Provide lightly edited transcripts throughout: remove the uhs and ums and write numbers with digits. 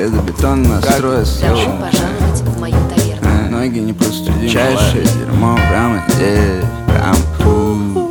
железобетон настроя Добро пожаловать в мою таверну. Ноги не простудим, чаще дерьмо прямо здесь, прям тут.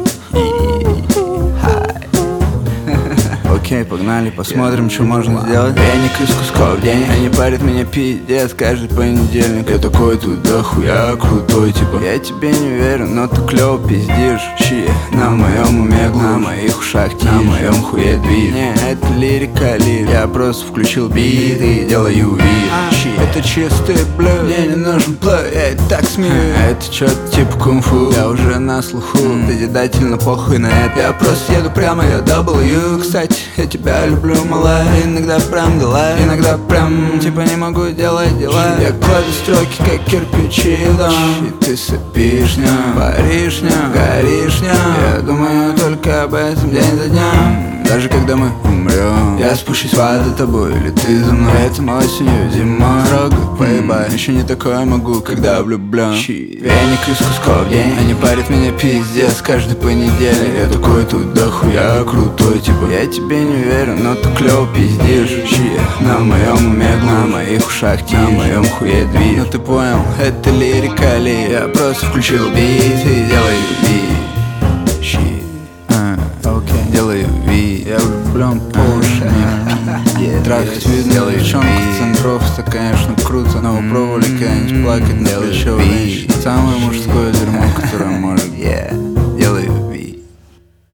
Окей, погнали, посмотрим, что можно сделать. Веник из кусков денег, они парят меня пиздец каждый понедельник. Я такой тут дохуя крутой, типа я тебе не верю, но ты клёво пиздишь. Щи, на моем уме глушь, на моих ушах тишь, на моем хуе движ. Не, это лирика лишь, я просто включил бит и делаю вид. Щи, это чистый блюз, мне не нужен плей, я и так смею. Это чё-то типа кунг-фу, я уже на слуху, созидательно похуй на это. Я просто еду прямо, я W, кстати. Я тебя люблю, малая, иногда прям дела, иногда прям типа не могу делать дела. Я кладу строки, как кирпичи в дом, и ты сопишь днем, паришь днем, горишь днем. Я думаю только об этом день за днем. Даже когда мы умрем, я спущусь в ад за тобой, или ты за мной. Этим осенью, зимой, дорога, поебай. Еще не такое могу, когда влюблен. Веник из кусков день, они парят меня пиздец каждый понедельник. Я такой тут дохуя крутой, типа я тебе не верю, но ты клёво пиздишь. На моем уме, на моих ушах тишь, на моем хуе движ. Ну ты понял, это лирика ли? Я просто включил бит и делаю вид. Делаю вид, я влюблен по уши. Трахать видно, девчонка в центров, это конечно круто. Но вы пробовали когда-нибудь плакать на плечо? Самое мужское дерьмо, которое может.